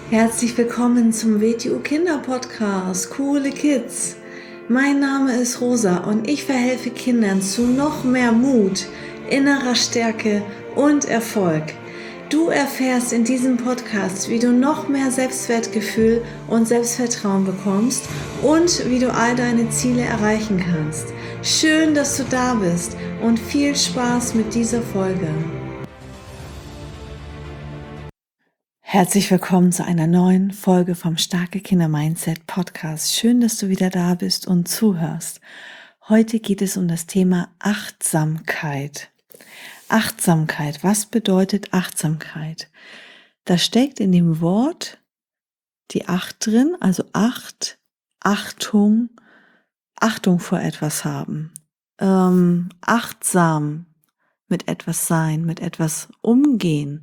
Herzlich willkommen zum WTU Kinder Podcast, Coole Kids. Mein Name ist Rosa und ich verhelfe Kindern zu noch mehr Mut, innerer Stärke und Erfolg. Du erfährst in diesem Podcast, wie du noch mehr Selbstwertgefühl und Selbstvertrauen bekommst und wie du all deine Ziele erreichen kannst. Schön, dass du da bist und viel Spaß mit dieser Folge. Herzlich willkommen zu einer neuen Folge vom Starke Kinder Mindset Podcast. Schön, dass du wieder da bist und zuhörst. Heute geht es um das Thema Achtsamkeit. Achtsamkeit, was bedeutet Achtsamkeit? Da steckt in dem Wort die Acht drin, also Achtung vor etwas haben, achtsam mit etwas sein, mit etwas umgehen.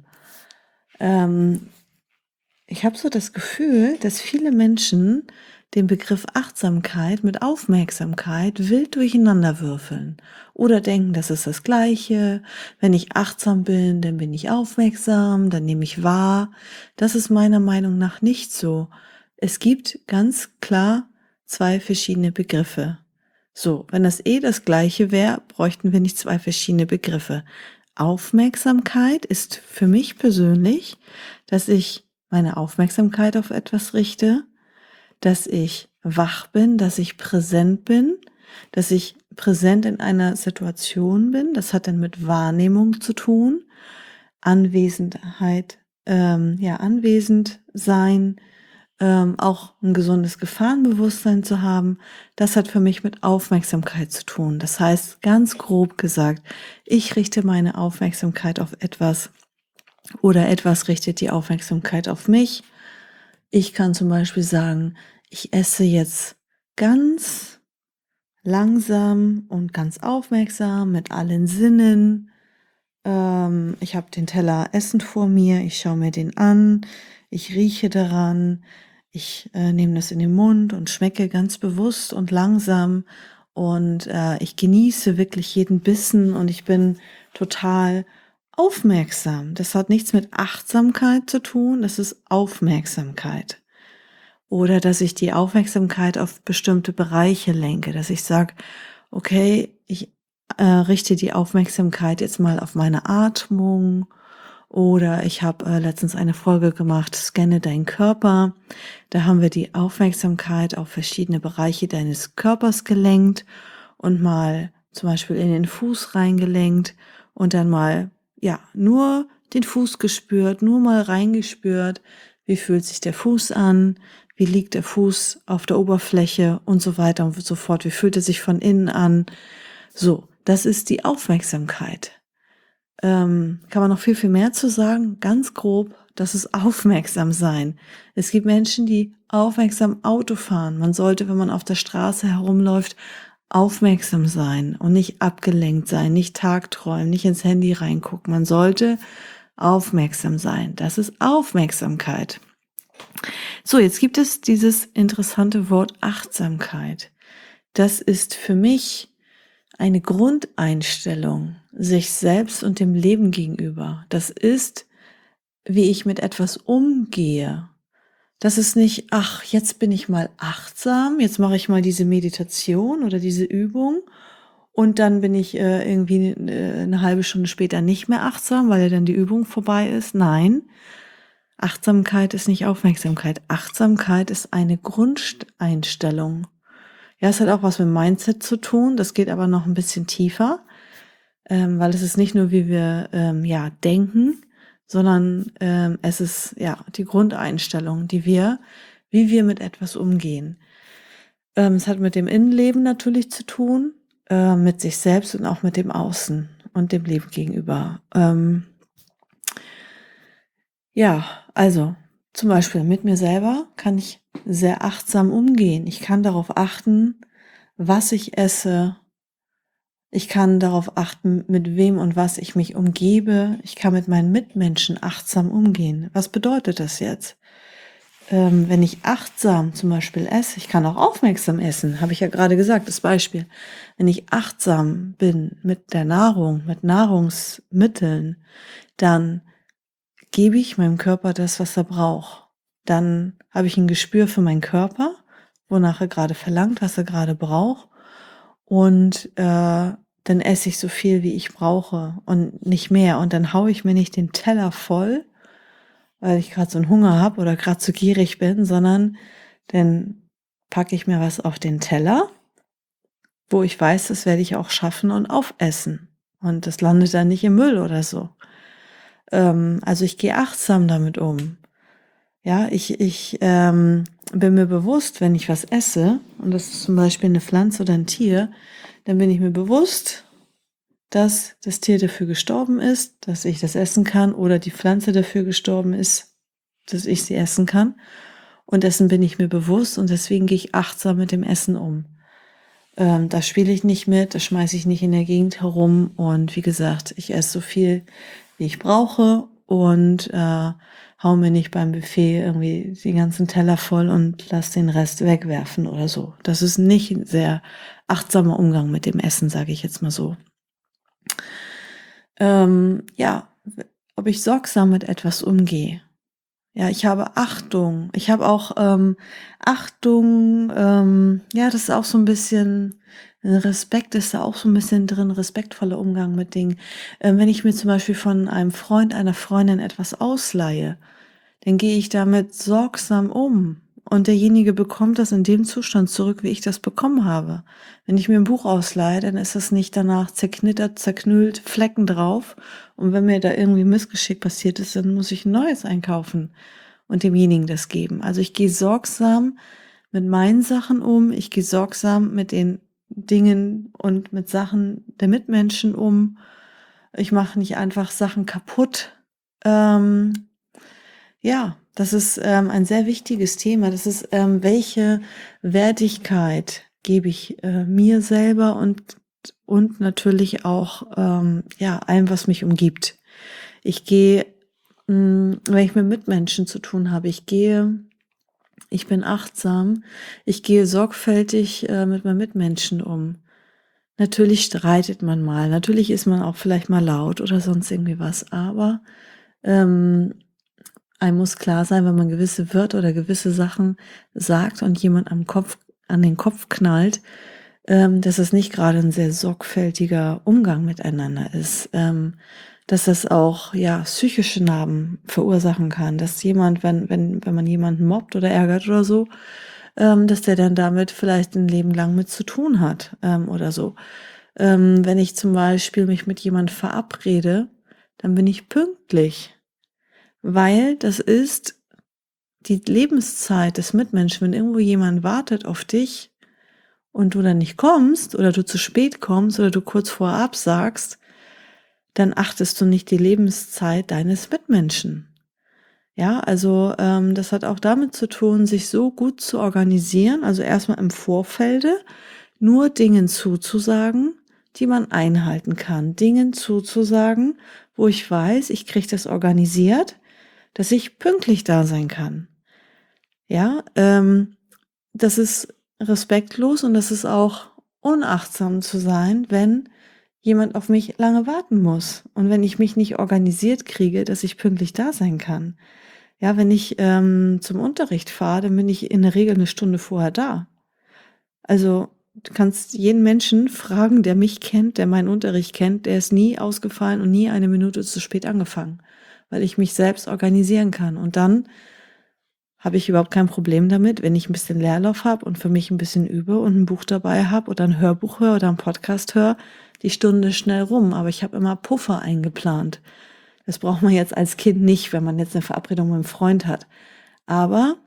Ich habe so das Gefühl, dass viele Menschen den Begriff Achtsamkeit mit Aufmerksamkeit wild durcheinander würfeln oder denken, das ist das Gleiche. Wenn ich achtsam bin, dann bin ich aufmerksam, dann nehme ich wahr. Das ist meiner Meinung nach nicht so. Es gibt ganz klar zwei verschiedene Begriffe. So, wenn das das Gleiche wäre, bräuchten wir nicht zwei verschiedene Begriffe. Aufmerksamkeit ist für mich persönlich, dass ich meine Aufmerksamkeit auf etwas richte, dass ich wach bin, dass ich präsent bin, dass ich präsent in einer Situation bin. Das hat dann mit Wahrnehmung zu tun, Anwesenheit, anwesend sein, auch ein gesundes Gefahrenbewusstsein zu haben. Das hat für mich mit Aufmerksamkeit zu tun. Das heißt, ganz grob gesagt, ich richte meine Aufmerksamkeit auf etwas, oder etwas richtet die Aufmerksamkeit auf mich. Ich kann zum Beispiel sagen, ich esse jetzt ganz langsam und ganz aufmerksam mit allen Sinnen. Ich habe den Teller Essen vor mir, ich schaue mir den an, ich rieche daran, ich nehme das in den Mund und schmecke ganz bewusst und langsam und ich genieße wirklich jeden Bissen und ich bin total aufmerksam. Das hat nichts mit Achtsamkeit zu tun, das ist Aufmerksamkeit. Oder dass ich die Aufmerksamkeit auf bestimmte Bereiche lenke, dass ich sage, okay, ich richte die Aufmerksamkeit jetzt mal auf meine Atmung. Oder ich habe letztens eine Folge gemacht, scanne deinen Körper. Da haben wir die Aufmerksamkeit auf verschiedene Bereiche deines Körpers gelenkt und mal zum Beispiel in den Fuß reingelenkt und dann mal nur den Fuß gespürt, nur mal reingespürt, wie fühlt sich der Fuß an, wie liegt der Fuß auf der Oberfläche und so weiter und so fort, wie fühlt er sich von innen an. So, das ist die Aufmerksamkeit. Kann man noch viel, viel mehr zu sagen? Ganz grob, das ist aufmerksam sein. Es gibt Menschen, die aufmerksam Auto fahren. Man sollte, wenn man auf der Straße herumläuft, aufmerksam sein und nicht abgelenkt sein, nicht tagträumen, nicht ins Handy reingucken. Man sollte aufmerksam sein. Das ist Aufmerksamkeit. So, jetzt gibt es dieses interessante Wort Achtsamkeit. Das ist für mich eine Grundeinstellung sich selbst und dem Leben gegenüber. Das ist, wie ich mit etwas umgehe. Das ist nicht, ach, jetzt bin ich mal achtsam, jetzt mache ich mal diese Meditation oder diese Übung und dann bin ich irgendwie eine halbe Stunde später nicht mehr achtsam, weil ja dann die Übung vorbei ist. Nein, Achtsamkeit ist nicht Aufmerksamkeit. Achtsamkeit ist eine Grundeinstellung. Ja, es hat auch was mit Mindset zu tun. Das geht aber noch ein bisschen tiefer, weil es ist nicht nur, wie wir denken, sondern es ist die Grundeinstellung, wie wir mit etwas umgehen. Es hat mit dem Innenleben natürlich zu tun, mit sich selbst und auch mit dem Außen und dem Leben gegenüber. Also zum Beispiel mit mir selber kann ich sehr achtsam umgehen. Ich kann darauf achten, was ich esse. Ich kann darauf achten, mit wem und was ich mich umgebe. Ich kann mit meinen Mitmenschen achtsam umgehen. Was bedeutet das jetzt? Wenn ich achtsam zum Beispiel esse, ich kann auch aufmerksam essen, habe ich ja gerade gesagt, das Beispiel. Wenn ich achtsam bin mit der Nahrung, mit Nahrungsmitteln, dann gebe ich meinem Körper das, was er braucht. Dann habe ich ein Gespür für meinen Körper, wonach er gerade verlangt, was er gerade braucht. Und dann esse ich so viel, wie ich brauche und nicht mehr. Und dann haue ich mir nicht den Teller voll, weil ich gerade so einen Hunger habe oder gerade zu gierig bin, sondern dann packe ich mir was auf den Teller, wo ich weiß, das werde ich auch schaffen und aufessen. Und das landet dann nicht im Müll oder so. Also ich gehe achtsam damit um. Ja, ich bin mir bewusst, wenn ich was esse, und das ist zum Beispiel eine Pflanze oder ein Tier, dann bin ich mir bewusst, dass das Tier dafür gestorben ist, dass ich das essen kann, oder die Pflanze dafür gestorben ist, dass ich sie essen kann. Und dessen bin ich mir bewusst und deswegen gehe ich achtsam mit dem Essen um. Da spiele ich nicht mit, da schmeiße ich nicht in der Gegend herum und wie gesagt, ich esse so viel, wie ich brauche und hau mir nicht beim Buffet irgendwie die ganzen Teller voll und lass den Rest wegwerfen oder so. Das ist nicht ein sehr achtsamer Umgang mit dem Essen, sage ich jetzt mal so. Ja, ob ich sorgsam mit etwas umgehe. Ja, ich habe Achtung. Ich habe auch Achtung, ja, das ist auch so ein bisschen, Respekt ist da auch so ein bisschen drin, respektvoller Umgang mit Dingen. Wenn ich mir zum Beispiel von einem Freund, einer Freundin etwas ausleihe, dann gehe ich damit sorgsam um. Und derjenige bekommt das in dem Zustand zurück, wie ich das bekommen habe. Wenn ich mir ein Buch ausleihe, dann ist das nicht danach zerknittert, zerknüllt, Flecken drauf. Und wenn mir da irgendwie Missgeschick passiert ist, dann muss ich ein neues einkaufen und demjenigen das geben. Also ich gehe sorgsam mit meinen Sachen um. Ich gehe sorgsam mit den Dingen und mit Sachen der Mitmenschen um. Ich mache nicht einfach Sachen kaputt. Ja, das ist ein sehr wichtiges Thema. Das ist, welche Wertigkeit gebe ich mir selber und natürlich auch ja, allem, was mich umgibt. Ich gehe, wenn ich mit Mitmenschen zu tun habe, ich bin achtsam, ich gehe sorgfältig mit meinen Mitmenschen um. Natürlich streitet man mal, natürlich ist man auch vielleicht mal laut oder sonst irgendwie was, aber ähm, einem muss klar sein, wenn man gewisse Wörter oder gewisse Sachen sagt und jemand an den Kopf knallt, dass es nicht gerade ein sehr sorgfältiger Umgang miteinander ist, dass das auch ja psychische Narben verursachen kann, dass jemand, wenn man jemanden mobbt oder ärgert oder so, dass der dann damit vielleicht ein Leben lang mit zu tun hat, oder so. Wenn ich zum Beispiel mich mit jemand verabrede, dann bin ich pünktlich. Weil das ist die Lebenszeit des Mitmenschen. Wenn irgendwo jemand wartet auf dich und du dann nicht kommst oder du zu spät kommst oder du kurz vorher absagst, dann achtest du nicht die Lebenszeit deines Mitmenschen. Ja, also das hat auch damit zu tun, sich so gut zu organisieren, also erstmal im Vorfelde nur Dingen zuzusagen, die man einhalten kann. Dingen zuzusagen, wo ich weiß, ich kriege das organisiert, dass ich pünktlich da sein kann. Ja, das ist respektlos und das ist auch unachtsam zu sein, wenn jemand auf mich lange warten muss und wenn ich mich nicht organisiert kriege, dass ich pünktlich da sein kann. Ja, wenn ich zum Unterricht fahre, dann bin ich in der Regel eine Stunde vorher da. Also du kannst jeden Menschen fragen, der mich kennt, der meinen Unterricht kennt, der ist nie ausgefallen und nie eine Minute zu spät angefangen, weil ich mich selbst organisieren kann. Und dann habe ich überhaupt kein Problem damit, wenn ich ein bisschen Leerlauf habe und für mich ein bisschen übe und ein Buch dabei habe oder ein Hörbuch höre oder einen Podcast höre, die Stunde ist schnell rum. Aber ich habe immer Puffer eingeplant. Das braucht man jetzt als Kind nicht, wenn man jetzt eine Verabredung mit einem Freund hat. Aber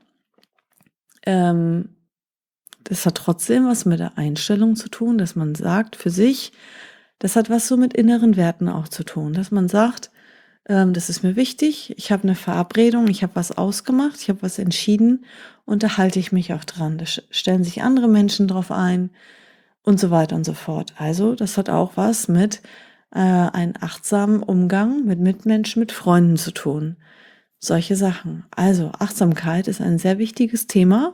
ähm, das hat trotzdem was mit der Einstellung zu tun, dass man sagt für sich, das hat was so mit inneren Werten auch zu tun, dass man sagt, das ist mir wichtig, ich habe eine Verabredung, ich habe was ausgemacht, ich habe was entschieden und da halte ich mich auch dran. Da stellen sich andere Menschen drauf ein und so weiter und so fort. Also das hat auch was mit einem achtsamen Umgang mit Mitmenschen, mit Freunden zu tun. Solche Sachen. Also Achtsamkeit ist ein sehr wichtiges Thema.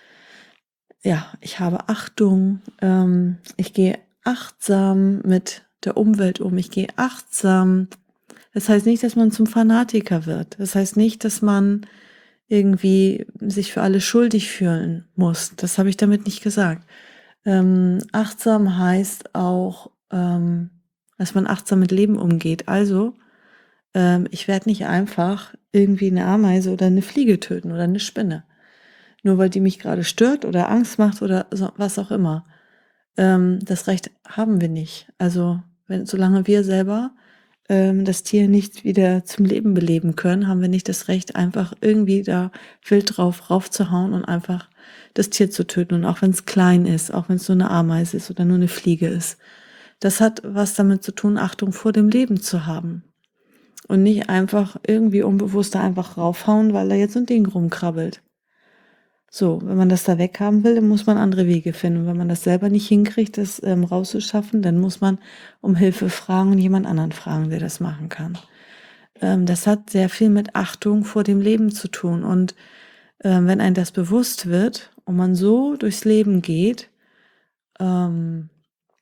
Ja, ich habe Achtung, ich gehe achtsam mit der Umwelt um, ich gehe achtsam. Das heißt nicht, dass man zum Fanatiker wird. Das heißt nicht, dass man irgendwie sich für alles schuldig fühlen muss. Das habe ich damit nicht gesagt. Achtsam heißt auch, dass man achtsam mit Leben umgeht. Also, ich werde nicht einfach irgendwie eine Ameise oder eine Fliege töten oder eine Spinne. Nur weil die mich gerade stört oder Angst macht oder so, was auch immer. Das Recht haben wir nicht. Also, solange wir selber das Tier nicht wieder zum Leben beleben können, haben wir nicht das Recht, einfach irgendwie da wild drauf raufzuhauen und einfach das Tier zu töten. Und auch wenn es klein ist, auch wenn es nur eine Ameise ist oder nur eine Fliege ist. Das hat was damit zu tun, Achtung vor dem Leben zu haben. Und nicht einfach irgendwie unbewusst da einfach raufhauen, weil da jetzt so ein Ding rumkrabbelt. So, wenn man das da weghaben will, dann muss man andere Wege finden. Und wenn man das selber nicht hinkriegt, das rauszuschaffen, dann muss man um Hilfe fragen und jemand anderen fragen, der das machen kann. Das hat sehr viel mit Achtung vor dem Leben zu tun. Und wenn einem das bewusst wird und man so durchs Leben geht, dann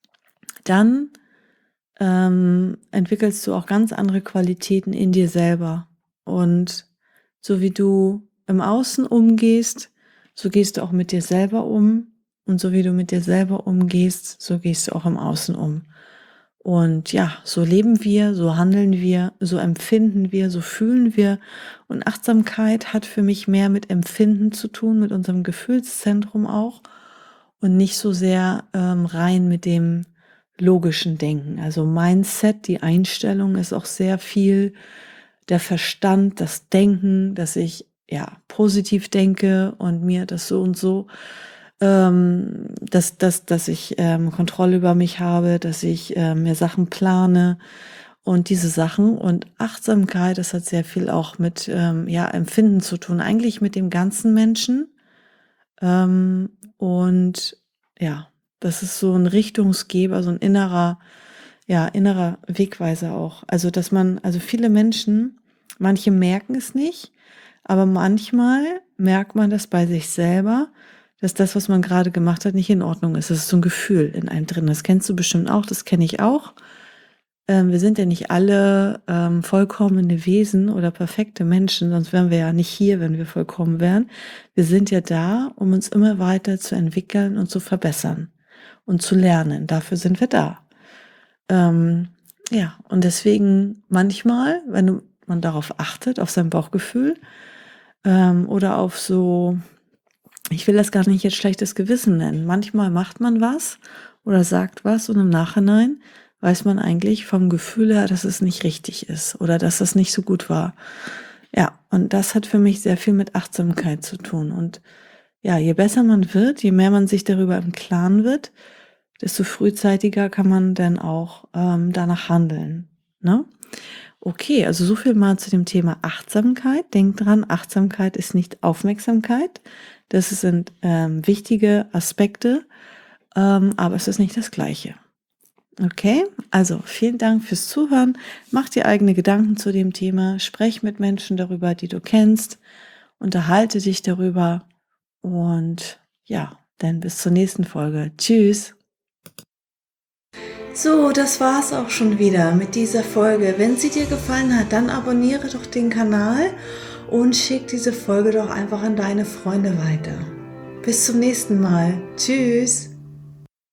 entwickelst du auch ganz andere Qualitäten in dir selber. Und so wie du im Außen umgehst, so gehst du auch mit dir selber um. Und so wie du mit dir selber umgehst, so gehst du auch im Außen um. Und ja, so leben wir, so handeln wir, so empfinden wir, so fühlen wir. Und Achtsamkeit hat für mich mehr mit Empfinden zu tun, mit unserem Gefühlszentrum auch. Und nicht so sehr rein mit dem logischen Denken. Also Mindset, die Einstellung ist auch sehr viel der Verstand, das Denken, dass ich ja positiv denke und mir das so und so, dass ich Kontrolle über mich habe, dass ich mir Sachen plane und diese Sachen. Und Achtsamkeit, das hat sehr viel auch mit Empfinden zu tun, eigentlich mit dem ganzen Menschen. Und ja, das ist so ein Richtungsgeber, so ein innerer Wegweiser auch. Also viele Menschen, manche merken es nicht, aber manchmal merkt man das bei sich selber, dass das, was man gerade gemacht hat, nicht in Ordnung ist. Das ist so ein Gefühl in einem drin. Das kennst du bestimmt auch, das kenne ich auch. Wir sind ja nicht alle vollkommene Wesen oder perfekte Menschen, sonst wären wir ja nicht hier, wenn wir vollkommen wären. Wir sind ja da, um uns immer weiter zu entwickeln und zu verbessern und zu lernen. Dafür sind wir da. Und deswegen manchmal, wenn man darauf achtet, auf sein Bauchgefühl oder auf so, ich will das gar nicht jetzt schlechtes Gewissen nennen. Manchmal macht man was oder sagt was und im Nachhinein weiß man eigentlich vom Gefühl her, dass es nicht richtig ist oder dass das nicht so gut war. Ja, und das hat für mich sehr viel mit Achtsamkeit zu tun. Und ja, je besser man wird, je mehr man sich darüber im Klaren wird, desto frühzeitiger kann man dann auch danach handeln. Ne? Okay, also so viel mal zu dem Thema Achtsamkeit. Denk dran, Achtsamkeit ist nicht Aufmerksamkeit. Das sind wichtige Aspekte, aber es ist nicht das Gleiche. Okay, also vielen Dank fürs Zuhören. Mach dir eigene Gedanken zu dem Thema. Sprech mit Menschen darüber, die du kennst. Unterhalte dich darüber. Und ja, dann bis zur nächsten Folge. Tschüss. So, das war's auch schon wieder mit dieser Folge. Wenn sie dir gefallen hat, dann abonniere doch den Kanal und schick diese Folge doch einfach an deine Freunde weiter. Bis zum nächsten Mal. Tschüss.